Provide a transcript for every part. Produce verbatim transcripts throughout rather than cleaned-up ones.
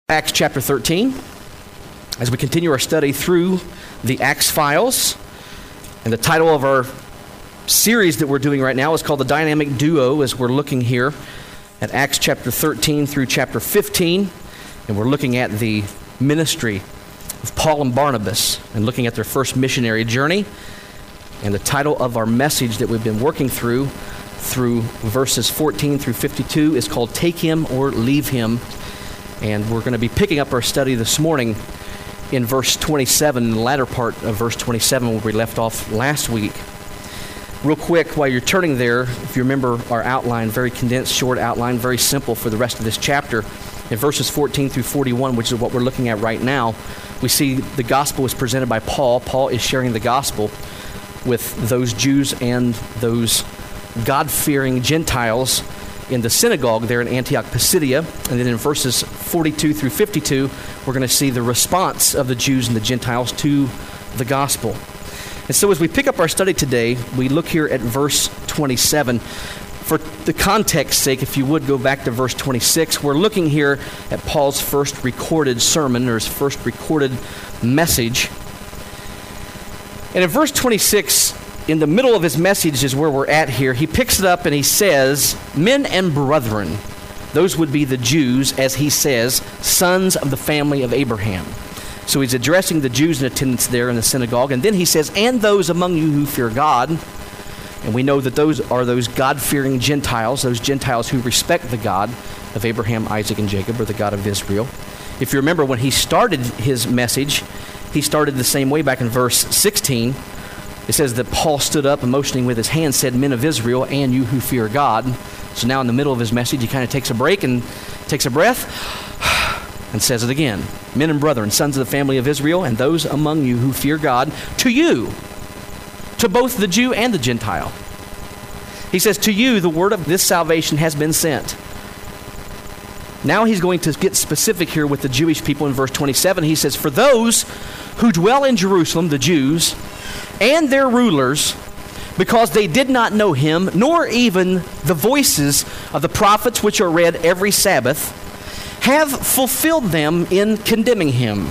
Acts chapter thirteen, as we continue our study through the Acts files. And the title of our series that we're doing right now is called The Dynamic Duo, as we're looking here at Acts chapter thirteen through chapter fifteen. And we're looking at the ministry of Paul and Barnabas and looking at their first missionary journey. And the title of our message that we've been working through, through verses fourteen through fifty-two, is called Take Him or Leave Him. And we're going to be picking up our study this morning in verse twenty-seven, in the latter part of verse twenty-seven, where we left off last week. Real quick, while you're turning there, if you remember our outline, very condensed, short outline, very simple for the rest of this chapter. In verses fourteen through forty-one, which is what we're looking at right now, we see the gospel is presented by Paul. Paul is sharing the gospel with those Jews and those God-fearing Gentiles in the synagogue there in Antioch, Pisidia. And then in verses forty-two through fifty-two, we're going to see the response of the Jews and the Gentiles to the gospel. And so as we pick up our study today, we look here at verse twenty-seven. For the context's sake, if you would go back to verse twenty-six, we're looking here at Paul's first recorded sermon, or his first recorded message. And in verse twenty-six, in the middle of his message is where we're at here. He picks it up and he says, "Men and brethren," those would be the Jews, as he says, sons of the family of Abraham. So he's addressing the Jews in attendance there in the synagogue. And then he says, "And those among you who fear God." And we know that those are those God-fearing Gentiles, those Gentiles who respect the God of Abraham, Isaac, and Jacob, or the God of Israel. If you remember, when he started his message, he started the same way back in verse sixteen. It says that Paul stood up and motioning with his hand said, "Men of Israel, and you who fear God." So now in the middle of his message, he kind of takes a break and takes a breath and says it again. "Men and brethren, sons of the family of Israel, and those among you who fear God, to you," to both the Jew and the Gentile. He says, "To you the word of this salvation has been sent." Now he's going to get specific here with the Jewish people in verse twenty-seven. He says, "For those who dwell in Jerusalem, the Jews, and their rulers, because they did not know him, nor even the voices of the prophets which are read every Sabbath, have fulfilled them in condemning him.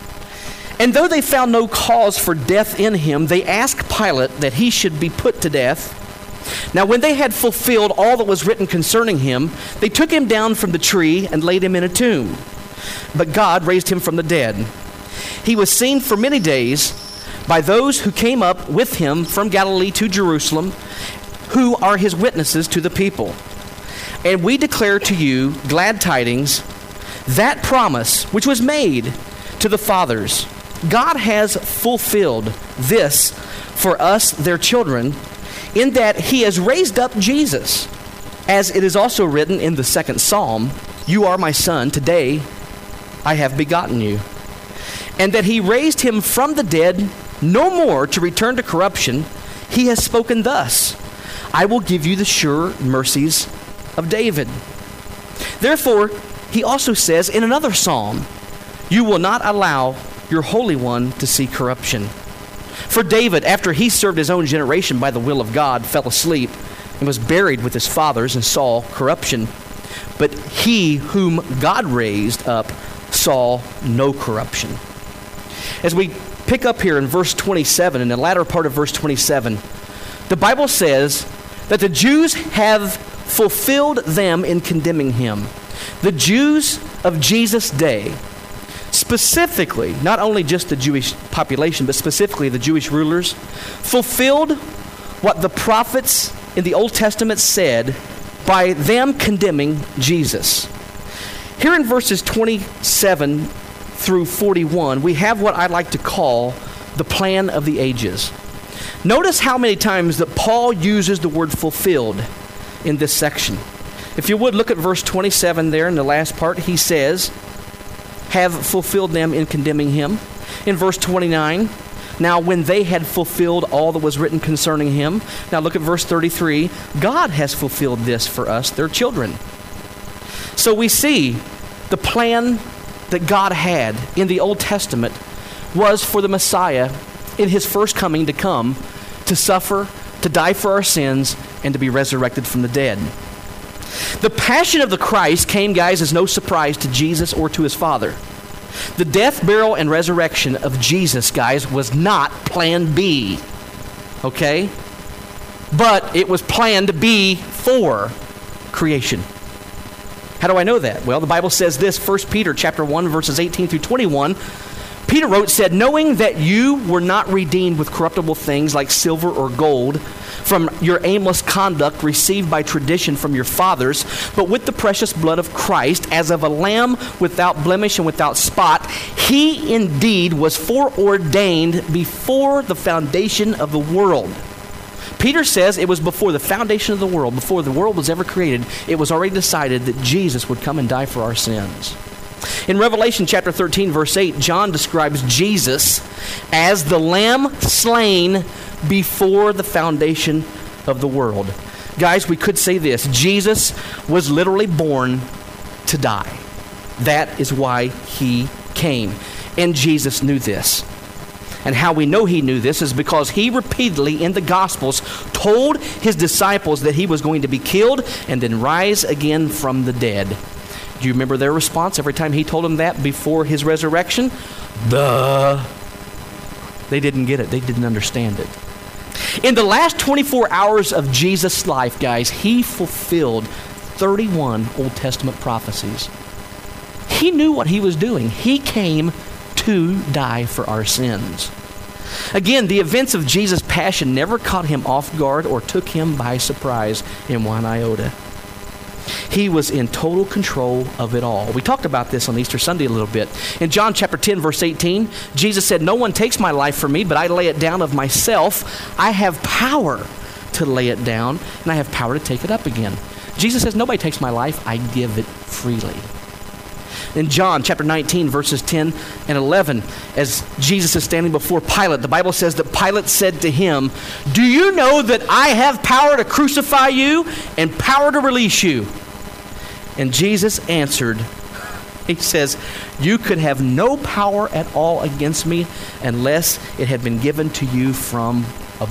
And though they found no cause for death in him, they asked Pilate that he should be put to death. Now when they had fulfilled all that was written concerning him, they took him down from the tree and laid him in a tomb. But God raised him from the dead. He was seen for many days by those who came up with him from Galilee to Jerusalem, who are his witnesses to the people. And we declare to you glad tidings, that promise which was made to the fathers. God has fulfilled this for us, their children, in that he has raised up Jesus, as it is also written in the second psalm, "You are my son, today I have begotten you." And that he raised him from the dead, no more to return to corruption. He has spoken thus, "I will give you the sure mercies of David." Therefore, he also says in another psalm, "You will not allow your Holy One to see corruption." For David, after he served his own generation by the will of God, fell asleep and was buried with his fathers and saw corruption. But he whom God raised up saw no corruption. As we pick up here in verse twenty-seven, in the latter part of verse twenty-seven, the Bible says that the Jews have fulfilled them in condemning him. The Jews of Jesus' day, specifically, not only just the Jewish population, but specifically the Jewish rulers, fulfilled what the prophets in the Old Testament said by them condemning Jesus. Here in verses twenty-seven through forty-one, we have what I like to call the plan of the ages. Notice how many times that Paul uses the word fulfilled in this section. If you would, look at verse twenty-seven there in the last part. He says, "Have fulfilled them in condemning him." In verse twenty-nine, "Now when they had fulfilled all that was written concerning him." Now look at verse thirty-three. "God has fulfilled this for us, their children." So we see the plan that God had in the Old Testament was for the Messiah in his first coming to come, to suffer, to die for our sins, and to be resurrected from the dead. The passion of the Christ came, guys, as no surprise to Jesus or to his Father. The death, burial, and resurrection of Jesus, guys, was not plan B, okay? But it was planned B for creation. How do I know that? Well, the Bible says this, First Peter chapter one, verses eighteen through twenty-one. Peter wrote, said, knowing that you were not redeemed with corruptible things like silver or gold from your aimless conduct received by tradition from your fathers, but with the precious blood of Christ, as of a lamb without blemish and without spot, he indeed was foreordained before the foundation of the world. Peter says it was before the foundation of the world, before the world was ever created, it was already decided that Jesus would come and die for our sins. In Revelation chapter thirteen, verse eight, John describes Jesus as the lamb slain before the foundation of the world. Guys, we could say this. Jesus was literally born to die. That is why he came. And Jesus knew this. And how we know he knew this is because he repeatedly in the Gospels told his disciples that he was going to be killed and then rise again from the dead. Do you remember their response every time he told them that before his resurrection? Duh. They didn't get it. They didn't understand it. In the last twenty-four hours of Jesus' life, guys, he fulfilled thirty-one Old Testament prophecies. He knew what he was doing. He came to die for our sins. Again, the events of Jesus' passion never caught him off guard or took him by surprise in one iota. He was in total control of it all. We talked about this on Easter Sunday a little bit. In John chapter ten, verse eighteen, Jesus said, no one takes my life from me, but I lay it down of myself. I have power to lay it down, and I have power to take it up again. Jesus says, nobody takes my life. I give it freely. In John chapter nineteen, verses ten and eleven, as Jesus is standing before Pilate, the Bible says that Pilate said to him, do you know that I have power to crucify you and power to release you? And Jesus answered, he says, you could have no power at all against me unless it had been given to you from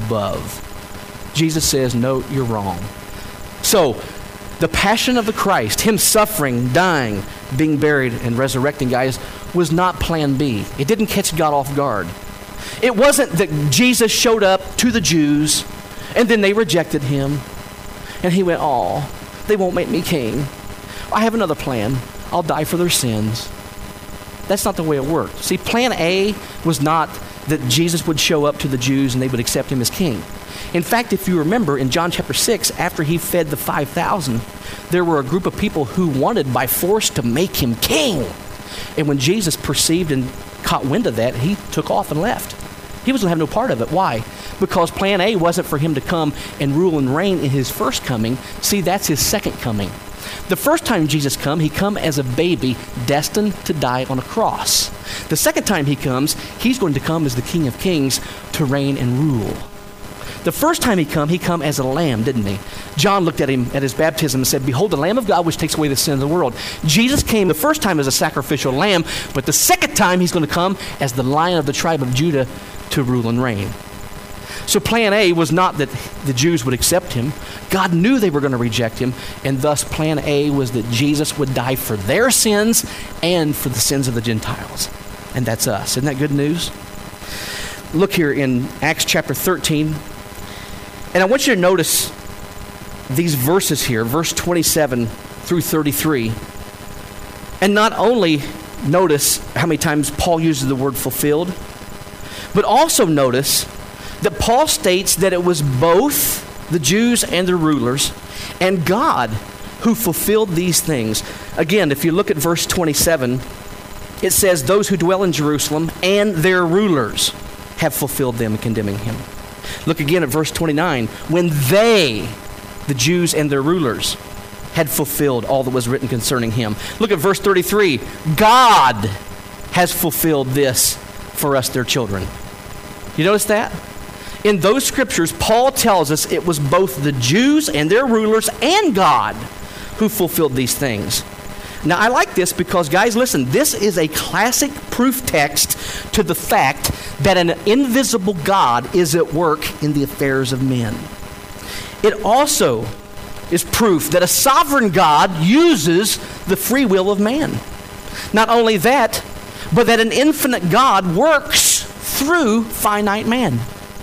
above. Jesus says, no, you're wrong. So, the passion of the Christ, him suffering, dying, being buried, and resurrecting, guys, was not plan B. It didn't catch God off guard. It wasn't that Jesus showed up to the Jews, and then they rejected him, and he went, oh, they won't make me king. I have another plan. I'll die for their sins. That's not the way it worked. See, plan A was not that Jesus would show up to the Jews and they would accept him as king. In fact, if you remember in John chapter six, after he fed the five thousand, there were a group of people who wanted by force to make him king. And when Jesus perceived and caught wind of that, he took off and left. He was going to have no part of it. Why? Because plan A wasn't for him to come and rule and reign in his first coming. See, that's his second coming. The first time Jesus come, he come as a baby destined to die on a cross. The second time he comes, he's going to come as the King of Kings to reign and rule. The first time he come, he come as a lamb, didn't he? John looked at him at his baptism and said, behold, the Lamb of God which takes away the sin of the world. Jesus came the first time as a sacrificial lamb, but the second time he's going to come as the Lion of the tribe of Judah to rule and reign. So plan A was not that the Jews would accept him. God knew they were going to reject him, and thus plan A was that Jesus would die for their sins and for the sins of the Gentiles. And that's us. Isn't that good news? Look here in Acts chapter thirteen. And I want you to notice these verses here, verse twenty-seven through thirty-three. And not only notice how many times Paul uses the word fulfilled, but also notice that Paul states that it was both the Jews and the rulers and God who fulfilled these things. Again, if you look at verse twenty-seven, it says, those who dwell in Jerusalem and their rulers have fulfilled them in condemning him. Look again at verse twenty-nine. When they, the Jews and their rulers, had fulfilled all that was written concerning him. Look at verse thirty-three. God has fulfilled this for us, their children. You notice that? In those scriptures, Paul tells us it was both the Jews and their rulers and God who fulfilled these things. Now, I like this because, guys, listen, this is a classic proof text to the fact that an invisible God is at work in the affairs of men. It also is proof that a sovereign God uses the free will of man. Not only that, but that an infinite God works through finite man.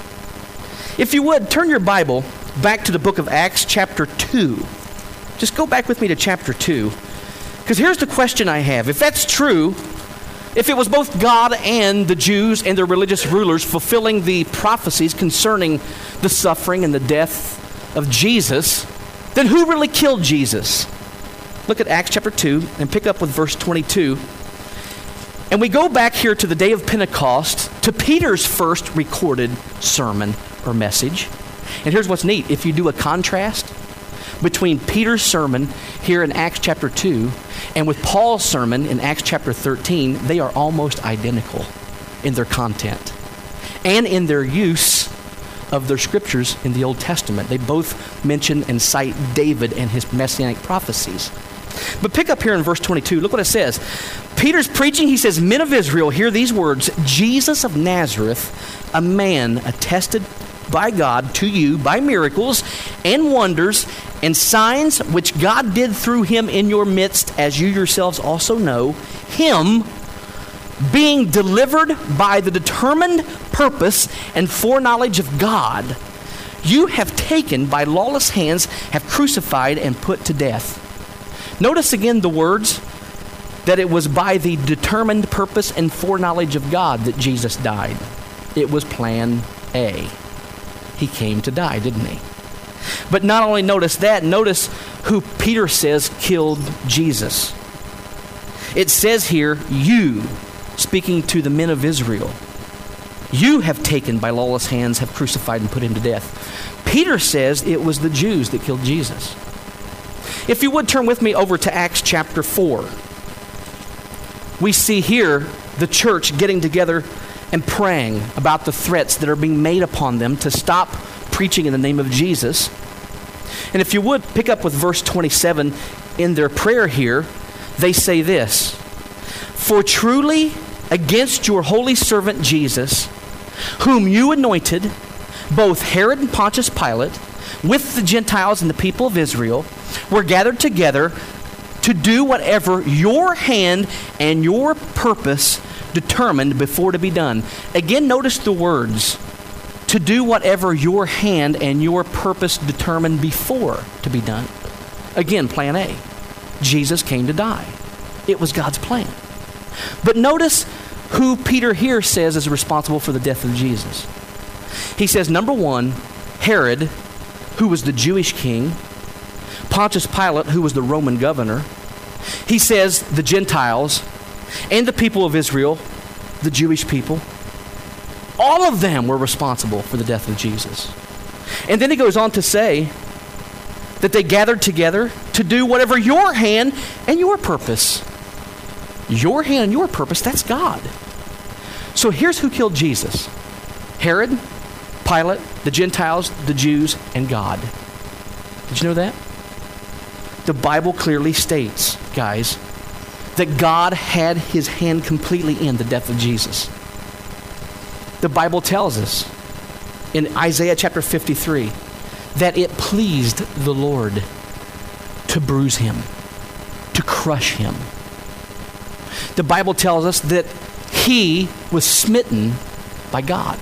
If you would, turn your Bible back to the book of Acts chapter two. Just go back with me to chapter two. Because here's the question I have. If that's true, if it was both God and the Jews and their religious rulers fulfilling the prophecies concerning the suffering and the death of Jesus, then who really killed Jesus? Look at Acts chapter two and pick up with verse twenty-two. And we go back here to the day of Pentecost, to Peter's first recorded sermon or message. And here's what's neat. If you do a contrast between Peter's sermon here in Acts chapter two and with Paul's sermon in Acts chapter thirteen, they are almost identical in their content and in their use of their scriptures in the Old Testament. They both mention and cite David and his messianic prophecies. But pick up here in verse twenty-two. Look what it says. Peter's preaching. He says, "Men of Israel, hear these words. Jesus of Nazareth, a man attested by God to you by miracles and wonders and signs which God did through him in your midst, as you yourselves also know, him being delivered by the determined purpose and foreknowledge of God, you have taken by lawless hands, have crucified and put to death." Notice again the words that it was by the determined purpose and foreknowledge of God that Jesus died. It was plan A. He came to die, didn't he? But not only notice that, notice who Peter says killed Jesus. It says here, you, speaking to the men of Israel, you have taken by lawless hands, have crucified and put him to death. Peter says it was the Jews that killed Jesus. If you would turn with me over to Acts chapter four. We see here the church getting together and praying about the threats that are being made upon them to stop preaching in the name of Jesus. And if you would pick up with verse twenty-seven in their prayer here, they say this: "For truly against your holy servant Jesus, whom you anointed, both Herod and Pontius Pilate, with the Gentiles and the people of Israel, were gathered together to do whatever your hand and your purpose determined before to be done." Again, notice the words, to do whatever your hand and your purpose determined before to be done. Again, plan A. Jesus came to die. It was God's plan. But notice who Peter here says is responsible for the death of Jesus. He says, number one, Herod, who was the Jewish king, Pontius Pilate, who was the Roman governor. He says the Gentiles and the people of Israel, the Jewish people, all of them were responsible for the death of Jesus. And then he goes on to say that they gathered together to do whatever your hand and your purpose. Your hand and your purpose, that's God. So here's who killed Jesus: Herod, Pilate, the Gentiles, the Jews, and God. Did you know that? The Bible clearly states, guys, that God had his hand completely in the death of Jesus. The Bible tells us in Isaiah chapter fifty-three that it pleased the Lord to bruise him, to crush him. The Bible tells us that he was smitten by God.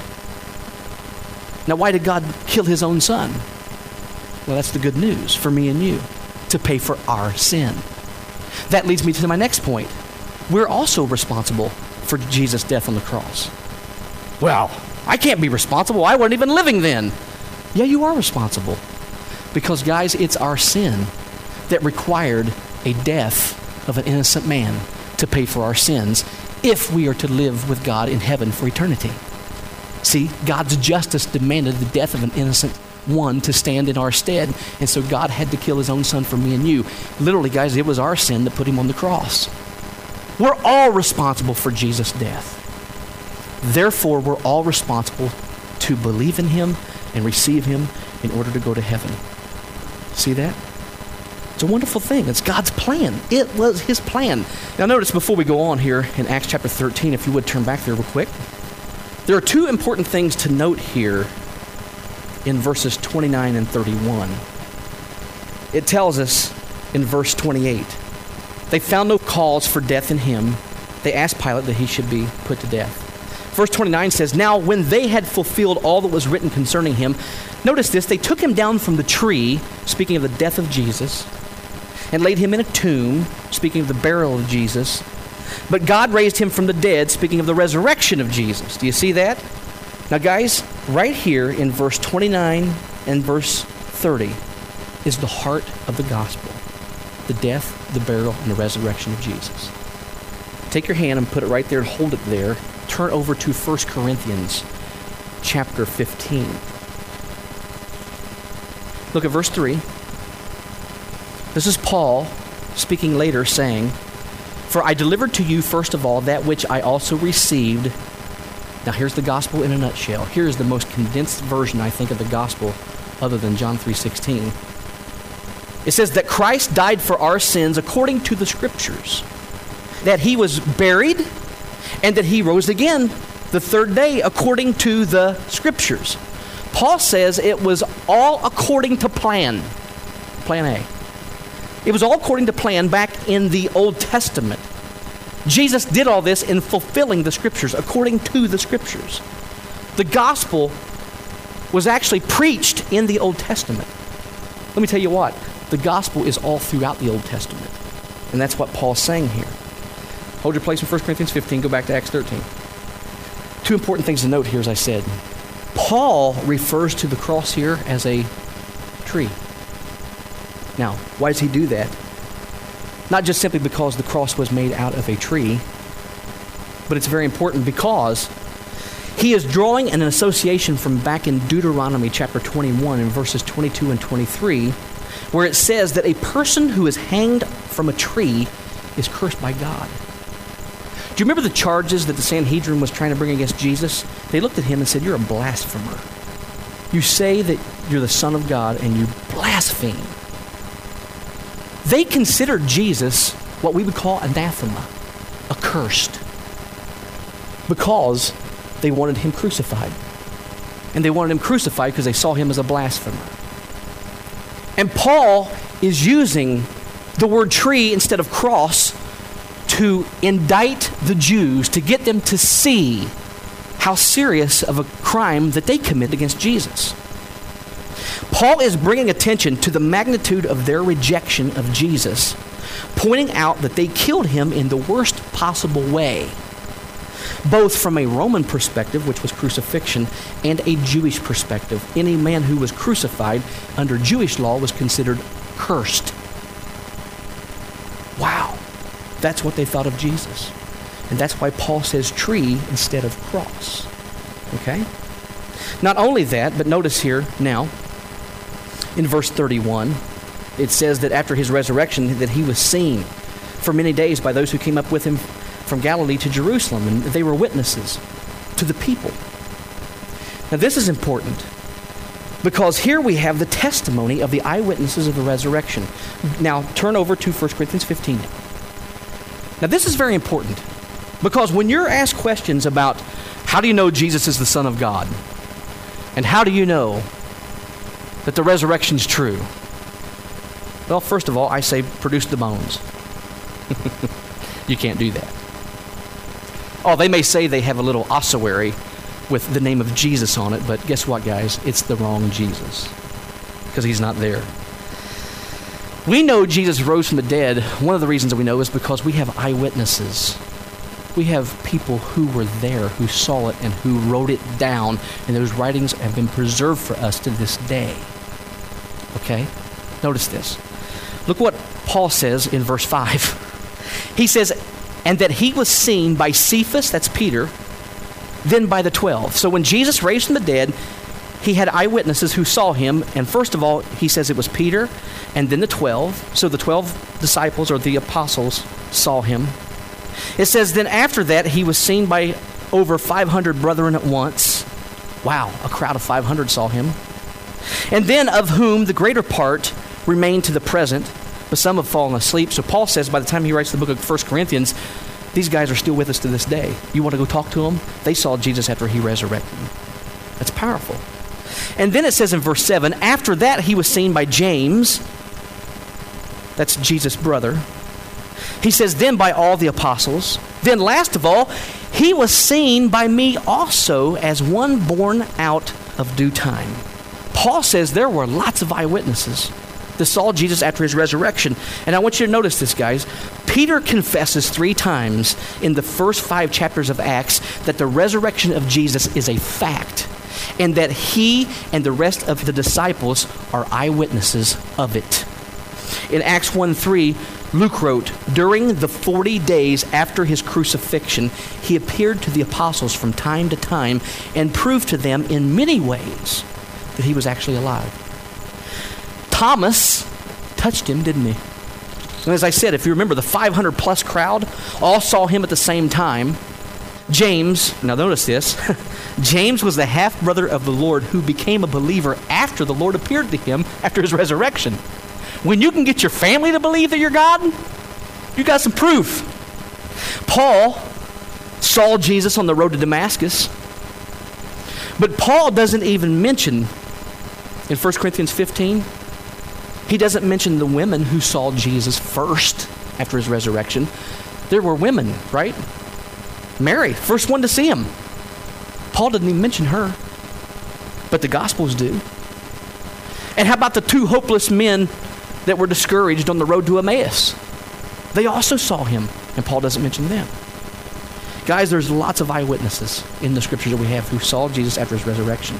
Now, why did God kill his own son? Well, that's the good news for me and you, to pay for our sin. That leads me to my next point. We're also responsible for Jesus' death on the cross. Well, I can't be responsible. I wasn't even living then. Yeah, you are responsible. Because, guys, it's our sin that required a death of an innocent man to pay for our sins if we are to live with God in heaven for eternity. See, God's justice demanded the death of an innocent one to stand in our stead, and so God had to kill his own son for me and you. Literally, guys, it was our sin that put him on the cross. We're all responsible for Jesus' death. Therefore, we're all responsible to believe in him and receive him in order to go to heaven. See that? It's a wonderful thing. It's God's plan. It was his plan. Now notice, before we go on here in Acts chapter thirteen, if you would turn back there real quick, there are two important things to note here in verses twenty-nine and thirty-one. It tells us in verse twenty-eight, they found no cause for death in him. They asked Pilate that he should be put to death. Verse twenty-nine says, now when they had fulfilled all that was written concerning him, notice this, they took him down from the tree, speaking of the death of Jesus, and laid him in a tomb, speaking of the burial of Jesus. But God raised him from the dead, speaking of the resurrection of Jesus. Do you see that? Now guys, right here in verse twenty-nine and verse thirty is the heart of the gospel. The death, the burial, and the resurrection of Jesus. Take your hand and put it right there and hold it there. Turn over to First Corinthians chapter fifteen. Look at verse three. This is Paul speaking later, saying, for I delivered to you first of all that which I also received. Now here's the gospel in a nutshell. Here is the most condensed version, I think, of the gospel other than John three sixteen. It says that Christ died for our sins according to the Scriptures, that he was buried, and that he rose again the third day according to the Scriptures. Paul says it was all according to plan. Plan A. It was all according to plan back in the Old Testament. Jesus did all this in fulfilling the Scriptures, according to the Scriptures. The gospel was actually preached in the Old Testament. Let me tell you what, the gospel is all throughout the Old Testament. And that's what Paul's saying here. Hold your place in First Corinthians fifteen, go back to Acts thirteen. Two important things to note here, as I said. Paul refers to the cross here as a tree. Now, why does he do that? Not just simply because the cross was made out of a tree, but it's very important because he is drawing an association from back in Deuteronomy chapter twenty-one in verses twenty-two and twenty-three, where it says that a person who is hanged from a tree is cursed by God. Do you remember the charges that the Sanhedrin was trying to bring against Jesus? They looked at him and said, you're a blasphemer. You say that you're the Son of God and you blaspheme. They considered Jesus what we would call anathema, accursed, because they wanted him crucified. And they wanted him crucified because they saw him as a blasphemer. And Paul is using the word tree instead of cross to indict the Jews, to get them to see how serious of a crime that they commit against Jesus. Paul is bringing attention to the magnitude of their rejection of Jesus, pointing out that they killed him in the worst possible way, both from a Roman perspective, which was crucifixion, and a Jewish perspective. Any man who was crucified under Jewish law was considered cursed. Wow. That's what they thought of Jesus. And that's why Paul says tree instead of cross. Okay? Not only that, but notice here now, in verse thirty-one, it says that after his resurrection that he was seen for many days by those who came up with him from Galilee to Jerusalem, and they were witnesses to the people. Now this is important because here we have the testimony of the eyewitnesses of the resurrection. Now turn over to First Corinthians fifteen. Now this is very important because when you're asked questions about how do you know Jesus is the Son of God, and how do you know that the resurrection is true? Well, first of all, I say produce the bones. You can't do that. Oh, they may say they have a little ossuary with the name of Jesus on it, but guess what, guys? It's the wrong Jesus because he's not there. We know Jesus rose from the dead. One of the reasons that we know is because we have eyewitnesses. We have people who were there, who saw it, and who wrote it down, and those writings have been preserved for us to this day. Okay? Notice this. Look what Paul says in verse five. He says, and that he was seen by Cephas, that's Peter, then by the twelve. So when Jesus raised from the dead, he had eyewitnesses who saw him, and first of all, he says it was Peter, and then the twelve. So the twelve disciples, or the apostles, saw him. It says, then after that, he was seen by over five hundred brethren at once. Wow, a crowd of five hundred saw him. And then of whom the greater part remain to the present, but some have fallen asleep. So Paul says by the time he writes the book of First Corinthians, these guys are still with us to this day. You want to go talk to them? They saw Jesus after he resurrected. That's powerful. And then it says in verse seven, after that he was seen by James, That's Jesus' brother. He says, then by all the apostles. Then last of all, he was seen by me also as one born out of due time. Paul says there were lots of eyewitnesses that saw Jesus after his resurrection. And I want you to notice this, guys. Peter confesses three times in the first five chapters of Acts that the resurrection of Jesus is a fact, and that he and the rest of the disciples are eyewitnesses of it. In Acts one three, Luke wrote, during the forty days after his crucifixion, he appeared to the apostles from time to time and proved to them in many ways that he was actually alive. Thomas touched him, didn't he? And as I said, if you remember, the five hundred plus crowd all saw him at the same time. James, now notice this, James was the half-brother of the Lord who became a believer after the Lord appeared to him after his resurrection. When you can get your family to believe that you're God, you got some proof. Paul saw Jesus on the road to Damascus, but Paul doesn't even mention in First Corinthians fifteen, he doesn't mention the women who saw Jesus first after his resurrection. There were women, right? Mary, first one to see him. Paul didn't even mention her, but the Gospels do. And how about the two hopeless men that were discouraged on the road to Emmaus? They also saw him, and Paul doesn't mention them. Guys, there's lots of eyewitnesses in the scriptures that we have who saw Jesus after his resurrection.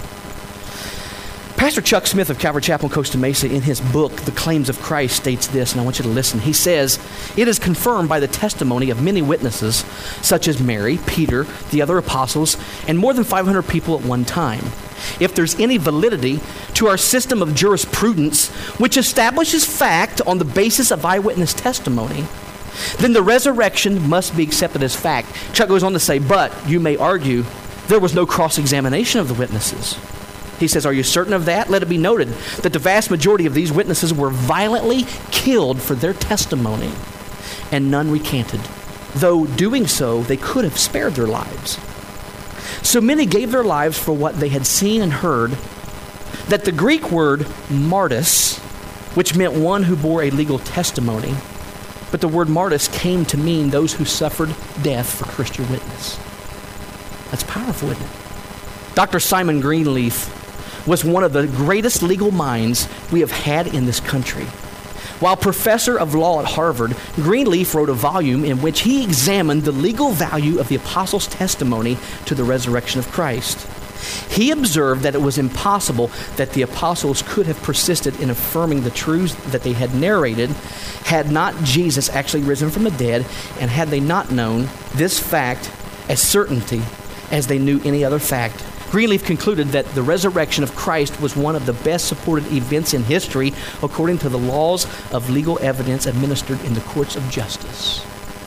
Pastor Chuck Smith of Calvary Chapel in Costa Mesa, in his book, The Claims of Christ, states this, and I want you to listen. He says, it is confirmed by the testimony of many witnesses, such as Mary, Peter, the other apostles, and more than five hundred people at one time. If there's any validity to our system of jurisprudence, which establishes fact on the basis of eyewitness testimony, then the resurrection must be accepted as fact. Chuck goes on to say, but you may argue there was no cross-examination of the witnesses. He says, are you certain of that? Let it be noted that the vast majority of these witnesses were violently killed for their testimony, and none recanted. Though doing so, they could have spared their lives. So many gave their lives for what they had seen and heard, that the Greek word martys, which meant one who bore a legal testimony, but the word martys came to mean those who suffered death for Christian witness. That's powerful, isn't it? Doctor Simon Greenleaf was one of the greatest legal minds we have had in this country. While professor of law at Harvard, Greenleaf wrote a volume in which he examined the legal value of the apostles' testimony to the resurrection of Christ. He observed that it was impossible that the apostles could have persisted in affirming the truths that they had narrated had not Jesus actually risen from the dead, and had they not known this fact as certainty as they knew any other fact. Greenleaf concluded that the resurrection of Christ was one of the best supported events in history according to the laws of legal evidence administered in the courts of justice.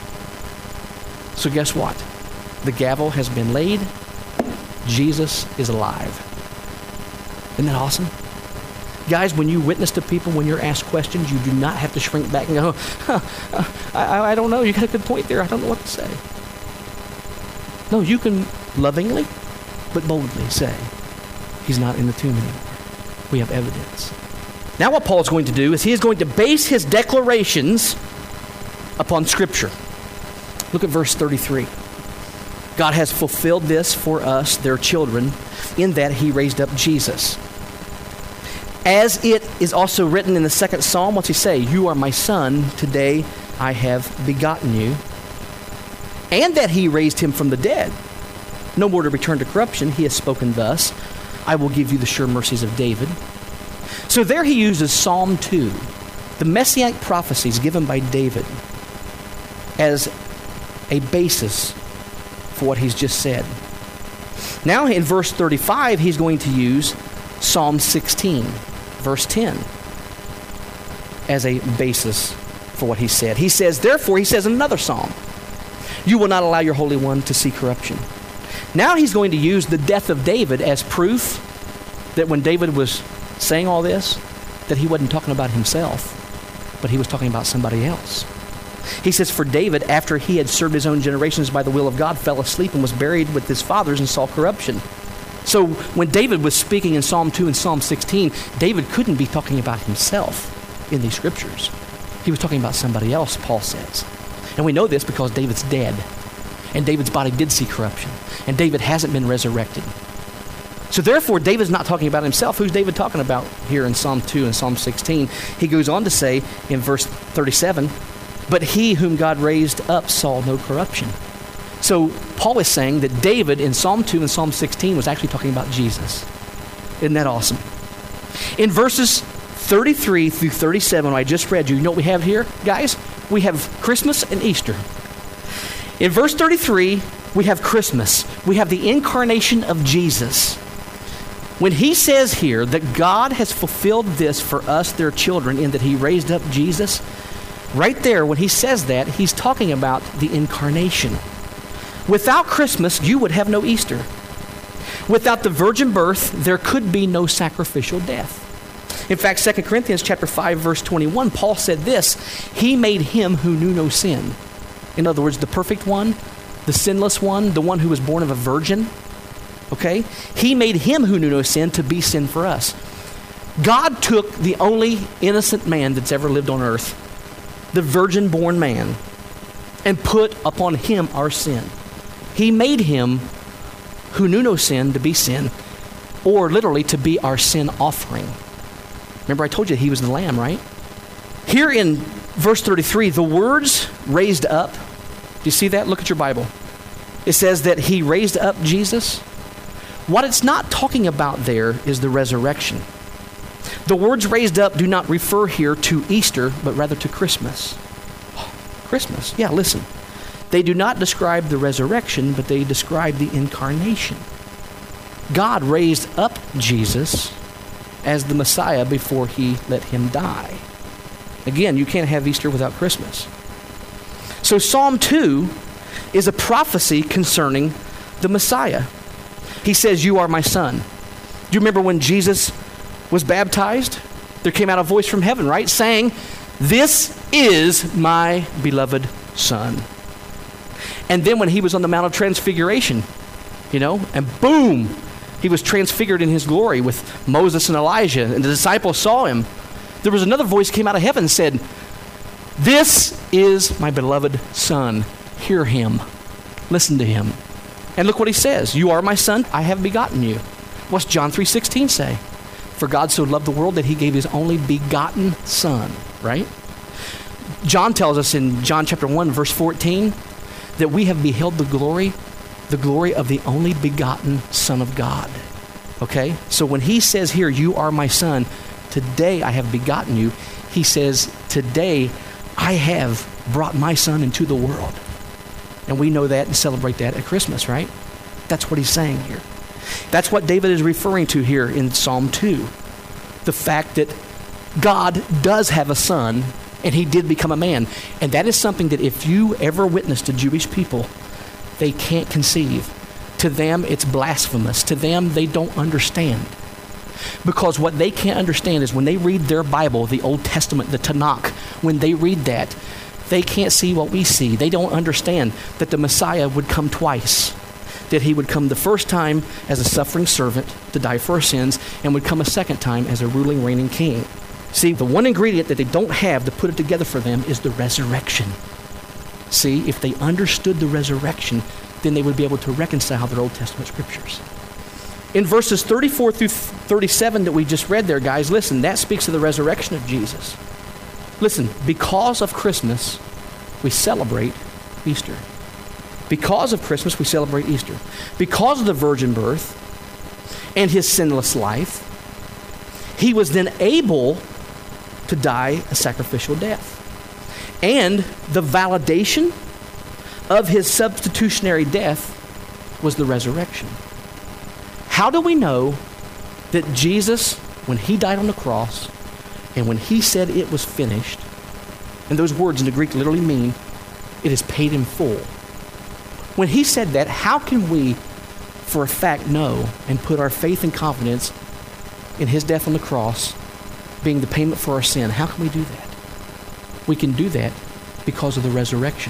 So guess what? The gavel has been laid. Jesus is alive. Isn't that awesome? Guys, when you witness to people, when you're asked questions, you do not have to shrink back and go, huh, I, I don't know, you got a good point there, I don't know what to say. No, you can lovingly but boldly say, he's not in the tomb anymore. We have evidence. Now what Paul's going to do is he is going to base his declarations upon Scripture. Look at verse thirty-three. God has fulfilled this for us, their children, in that he raised up Jesus. As it is also written in the second Psalm, what's he say? You are my son, today I have begotten you. And that he raised him from the dead. No more to return to corruption, he has spoken thus, I will give you the sure mercies of David. So there he uses Psalm two, the messianic prophecies given by David, as a basis for what he's just said. Now in verse thirty-five, he's going to use Psalm sixteen, verse ten, as a basis for what he said. He says, therefore, he says in another psalm, you will not allow your Holy One to see corruption. Now he's going to use the death of David as proof that when David was saying all this, that he wasn't talking about himself, but he was talking about somebody else. He says, for David, after he had served his own generations by the will of God, fell asleep and was buried with his fathers and saw corruption. So when David was speaking in Psalm two and Psalm sixteen, David couldn't be talking about himself in these scriptures. He was talking about somebody else, Paul says. And we know this because David's dead. And David's body did see corruption. And David hasn't been resurrected. So therefore, David's not talking about himself. Who's David talking about here in Psalm two and Psalm sixteen? He goes on to say in verse thirty-seven, but he whom God raised up saw no corruption. So Paul is saying that David in Psalm two and Psalm sixteen was actually talking about Jesus. Isn't that awesome? In verses thirty-three through thirty-seven, I just read you, you know what we have here, guys? We have Christmas and Easter. In verse thirty-three, we have Christmas. We have the incarnation of Jesus. When he says here that God has fulfilled this for us, their children, in that he raised up Jesus, right there, when he says that, he's talking about the incarnation. Without Christmas, you would have no Easter. Without the virgin birth, there could be no sacrificial death. In fact, Second Corinthians chapter five, verse twenty-one, Paul said this, he made him who knew no sin. In other words, the perfect one, the sinless one, the one who was born of a virgin. Okay? He made him who knew no sin to be sin for us. God took the only innocent man that's ever lived on earth, the virgin-born man, and put upon him our sin. He made him who knew no sin to be sin, or literally to be our sin offering. Remember I told you he was the lamb, right? Here in verse thirty-three, the words raised up, do you see that? Look at your Bible. It says that he raised up Jesus. What it's not talking about there is the resurrection. The words raised up do not refer here to Easter, but rather to Christmas. Christmas, yeah, listen. They do not describe the resurrection, but they describe the incarnation. God raised up Jesus as the Messiah before he let him die. Again, you can't have Easter without Christmas. So Psalm two is a prophecy concerning the Messiah. He says, you are my son. Do you remember when Jesus was baptized? There came out a voice from heaven, right? Saying, this is my beloved son. And then when he was on the Mount of Transfiguration, you know, and boom, he was transfigured in his glory with Moses and Elijah, and the disciples saw him. There was another voice came out of heaven and said, this is my beloved son. Hear him. Listen to him. And look what he says. You are my son. I have begotten you. What's John three sixteen say? For God so loved the world that he gave his only begotten son, right? John tells us in John chapter one, verse fourteen, that we have beheld the glory, the glory of the only begotten Son of God. Okay? So when he says here, you are my son, today I have begotten you, he says, today I have brought my son into the world. And we know that and celebrate that at Christmas, right? That's what he's saying here. That's what David is referring to here in Psalm two. The fact that God does have a son, and he did become a man. And that is something that if you ever witness to Jewish people, they can't conceive. To them, it's blasphemous. To them, they don't understand. Because what they can't understand is when they read their Bible, the Old Testament, the Tanakh, when they read that, they can't see what we see. They don't understand that the Messiah would come twice. That he would come the first time as a suffering servant to die for our sins, and would come a second time as a ruling, reigning king. See, the one ingredient that they don't have to put it together for them is the resurrection. See, if they understood the resurrection, then they would be able to reconcile their Old Testament scriptures. In verses thirty-four through thirty-seven that we just read there, guys, listen, that speaks of the resurrection of Jesus. Listen, because of Christmas, we celebrate Easter. Because of Christmas, we celebrate Easter. Because of the virgin birth and his sinless life, he was then able to die a sacrificial death. And the validation of his substitutionary death was the resurrection. How do we know that Jesus, when he died on the cross, and when he said it was finished, and those words in the Greek literally mean, it is paid in full. When he said that, how can we, for a fact, know and put our faith and confidence in his death on the cross being the payment for our sin? How can we do that? We can do that because of the resurrection.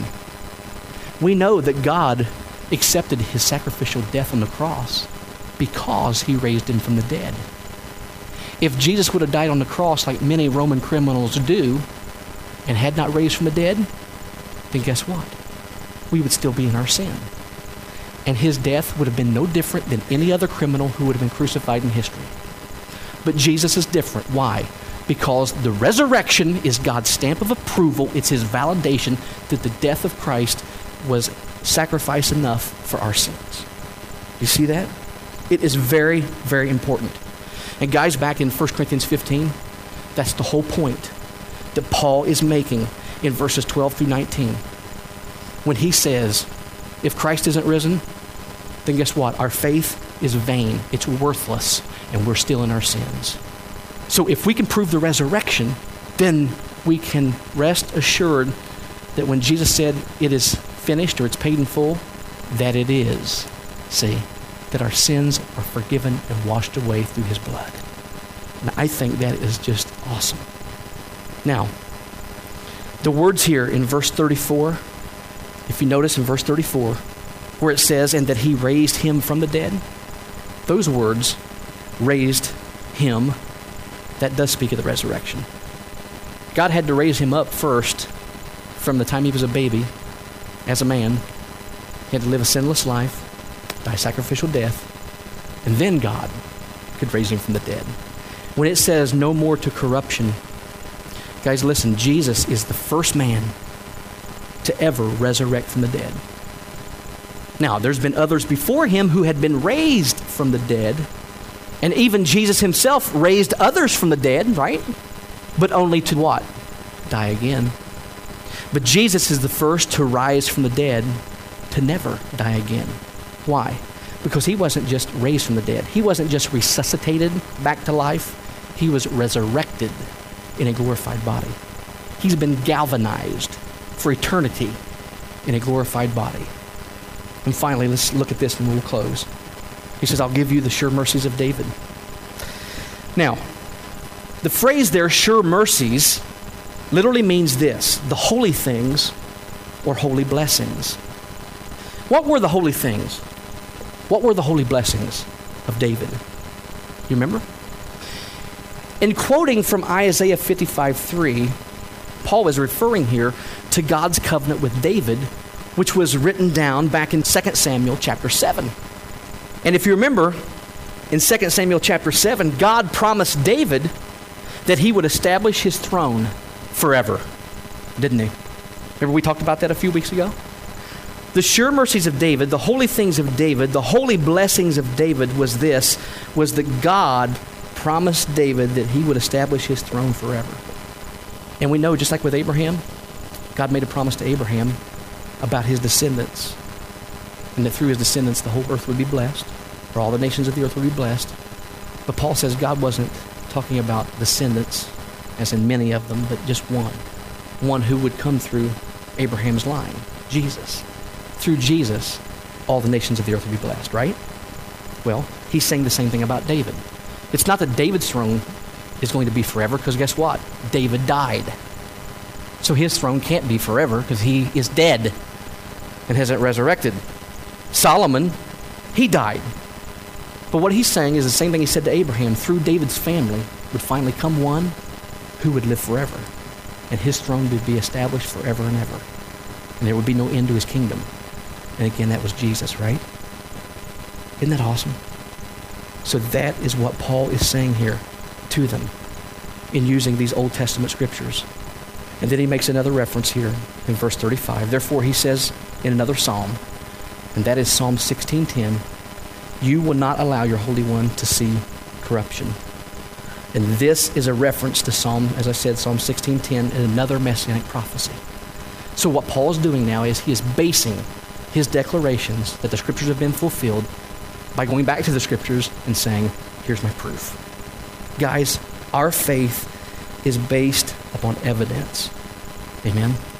We know that God accepted his sacrificial death on the cross because he raised him from the dead. If Jesus would have died on the cross like many Roman criminals do, and had not raised from the dead, then guess what? We would still be in our sin. And his death would have been no different than any other criminal who would have been crucified in history. But Jesus is different. Why? Because the resurrection is God's stamp of approval. It's his validation that the death of Christ was sacrifice enough for our sins. You see that? It is very, very important. And guys, back in First Corinthians fifteen, that's the whole point that Paul is making in verses twelve through nineteen. When he says, if Christ isn't risen, then guess what? Our faith is vain. It's worthless, and we're still in our sins. So if we can prove the resurrection, then we can rest assured that when Jesus said it is finished or it's paid in full, that it is. See, that our sins are forgiven and washed away through his blood. And I think that is just awesome. Now, the words here in verse thirty-four, if you notice in verse thirty-four, where it says, and that he raised him from the dead, those words, raised him, that does speak of the resurrection. God had to raise him up first from the time he was a baby as a man. He had to live a sinless life, die a sacrificial death, and then God could raise him from the dead. When it says no more to corruption, guys, listen, Jesus is the first man to ever resurrect from the dead. Now, there's been others before him who had been raised from the dead, and even Jesus himself raised others from the dead, right? But only to what? Die again. But Jesus is the first to rise from the dead to never die again. Why? Because he wasn't just raised from the dead. He wasn't just resuscitated back to life. He was resurrected in a glorified body. He's been galvanized for eternity in a glorified body. And finally, let's look at this and we'll close. He says, I'll give you the sure mercies of David. Now, the phrase there, sure mercies, literally means this: the holy things or holy blessings. What were the holy things? What were the holy blessings of David? You remember? In quoting from Isaiah fifty-five three, Paul is referring here to God's covenant with David, which was written down back in Second Samuel chapter seven. And if you remember, in Second Samuel chapter seven, God promised David that he would establish his throne forever, didn't he? Remember we talked about that a few weeks ago? The sure mercies of David, the holy things of David, the holy blessings of David was this, was that God promised David that he would establish his throne forever. And we know, just like with Abraham, God made a promise to Abraham about his descendants, and that through his descendants the whole earth would be blessed, or all the nations of the earth would be blessed. But Paul says God wasn't talking about descendants, as in many of them, but just one. One who would come through Abraham's line, Jesus. Through Jesus, all the nations of the earth would be blessed, right? Well, he's saying the same thing about David. It's not that David's throne is going to be forever, because guess what? David died. So his throne can't be forever because he is dead and hasn't resurrected. Solomon, he died. But what he's saying is the same thing he said to Abraham. Through David's family would finally come one who would live forever, and his throne would be established forever and ever. And there would be no end to his kingdom. And again, that was Jesus, right? Isn't that awesome? So that is what Paul is saying here to them in using these Old Testament scriptures. And then he makes another reference here in verse thirty-five. Therefore, he says in another psalm, and that is Psalm sixteen ten, you will not allow your Holy One to see corruption. And this is a reference to Psalm, as I said, Psalm sixteen ten, and another messianic prophecy. So what Paul is doing now is he is basing his declarations that the scriptures have been fulfilled by going back to the scriptures and saying, here's my proof. Guys, our faith is based upon evidence. Amen?